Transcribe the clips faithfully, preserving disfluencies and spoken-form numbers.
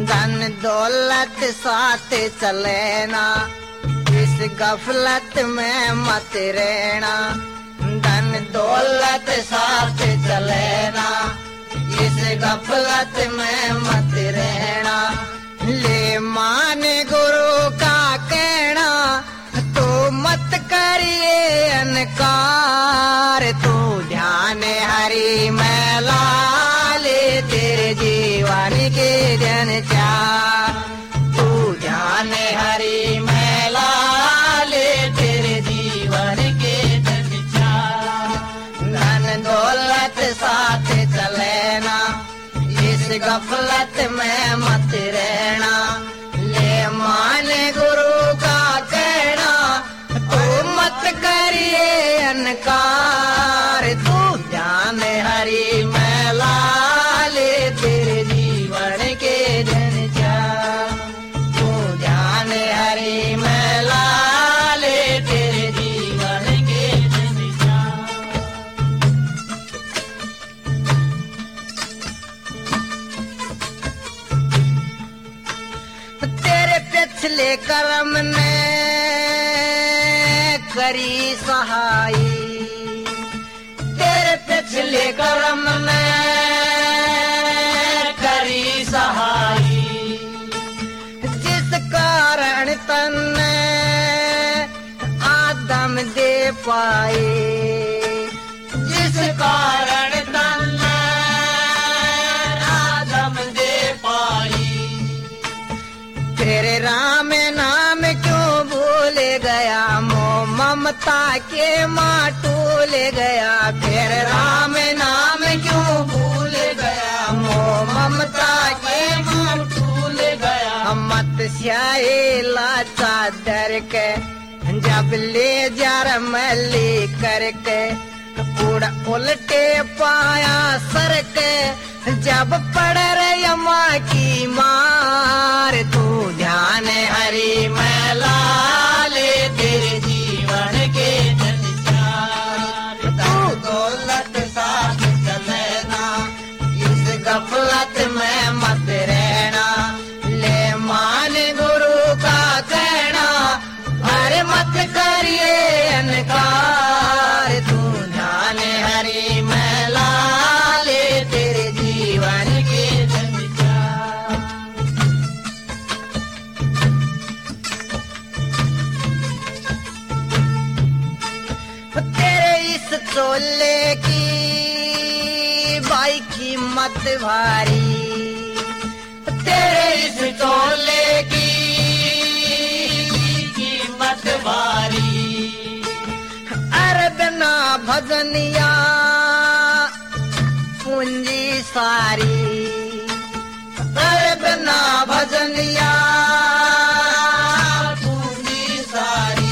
धन दौलत साथ चले ना, इस गफलत में मत रहना। धन दौलत साथ चले ना, इस गफलत में मत रहना। ले मान गुरु का कहना, तो मत करिए अनकार। तू ध्यान हरि में ला ले, तेरे जीवन के जन चार। तू ध्यान हरि में ला ले, तेरे जीवन के जन चार। धन दौलत साथ चले ना, इस गफलत में मत रहना। ले मान गुरु का कहना, तो मत करिए अनकार। तू ध्यान हरि में ला ले, तेरे जीवन के जन चार। तू ध्यान हरि में ला ले, तेरे जीवन के जन चार। तेरे पिछले कर्म ने करी सहाई, तेरे पिछले कर्म ने करी सहाई। जिस कारण तन्ने आदम दे पाए, जिस कारण तन्ने आदम दे पाई। तेरे राम नाम क्यों भूल गया, मोह ममता के माटूल गया। फिर राम नाम क्यों भूल गया, मोह ममता के माटूल गया। मत स्याही ला चादर के, जब ले जा रमली करके। उड़ उल्टे पाया सर के, जब पड़ रही यमा की मार। तू ध्यान हरि में ला ले, तेरे जीवन के जन चार। तू दौलत साथ चले ना, इस गफलत में मत रहना। ले मान गुरु का कहना, अरे मत करिए अनकार। तू ध्यान हरि में ला ले, तेरे जीवन के जन चार। तेरे इस चोले की बाई कीमत भारी, तेरे इस चोले की कीमत भारी। अरे बिना भजनिया पूंजी सारी, अरे बिना भजनिया पूंजी सारी।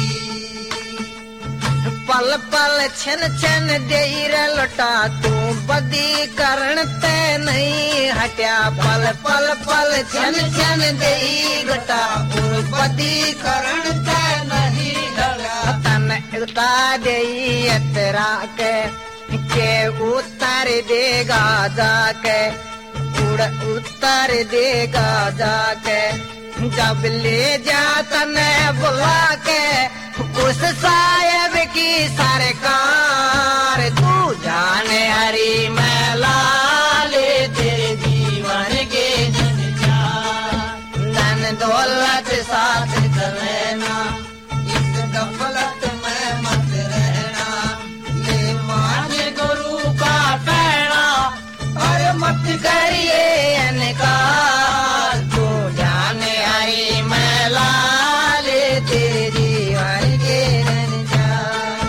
पल पल छिन छिन देर लुटा, तू बदी करण ते नहीं हट्या। पल पल पल छिन छिन देई घटा, तू बदी करण ते नहीं डरा। तन उतार देई इतरा के, के उतार देगा जाके। उड़ उतार देगा जाके, जब ले जा तने बुला के। उस साहेब की सरकार, तू जाने हरि में ला ले, तेरे जीवन के जन चार। धन दौलत साथ चले ना, इस गफलत में मत रहना। ले मान गुरु का कहना, और मत करिए अनकार। तू जाने हरि में ला ले, तेरे जीवन के जन चार।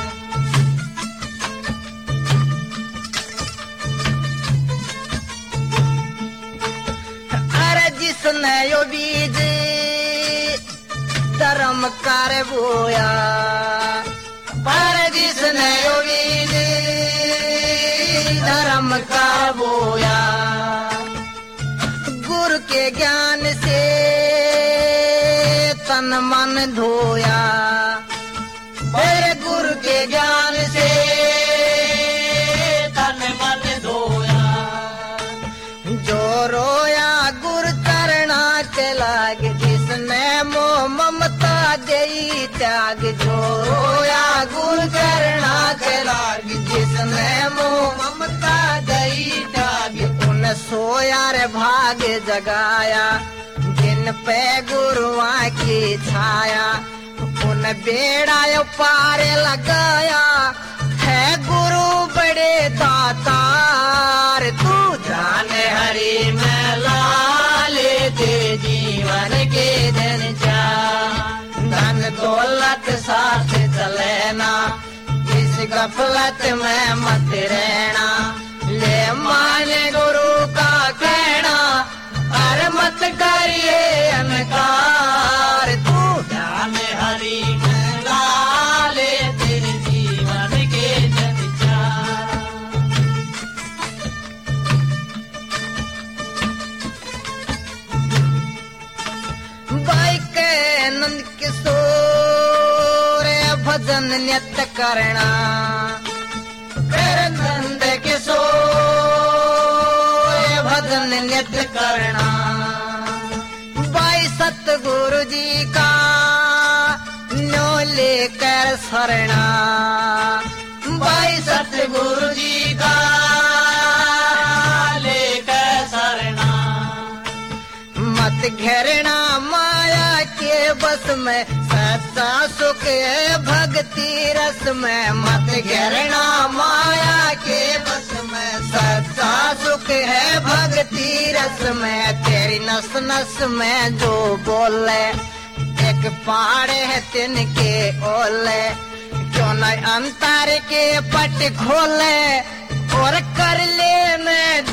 अरे जिसने यो बीज धर्म कर बोया, पर जिसने यो बीज धर्म का बोया। गुरु के ज्ञान से तन मन धोया, मेरे गुरु के ज्ञान से तन मन धोया। जो रोया गुरु चरणा त्याग जोया गुरु चरणा लाग जिसने मोह ममता दई त्याग उन सोया रे भाग जगाया जिन पे गुरुआ की छाया उन बेड़ा पार लगाया है गुरु बड़े दातार तू जाने हरि में लाले दे जीवन के दिन चार धन दौलत साथ चले ना इस गफलत में मत रहना ले माने गुरु का कहना अरे मत करिए अनकार तू जाने हरि में लाले तेरे जीवन के जन चार बाई के नंद किशोर भजन नित्य करना कर नंद किशोर भजन नित्य करना बाई सतगुरु जी का नो लेकर शरणा बाई सतगुरु जी का लेकर शरणा मत घेरना माया के बस में सच्चा सुख है भक्ति रस में मत घेरना माया के बस में सच्चा सुख है भक्ति रस में तेरी नस नस में जो बोले एक पाड़े है तिनके ओले क्यों न अंतर के पट खोले और कर ले मैं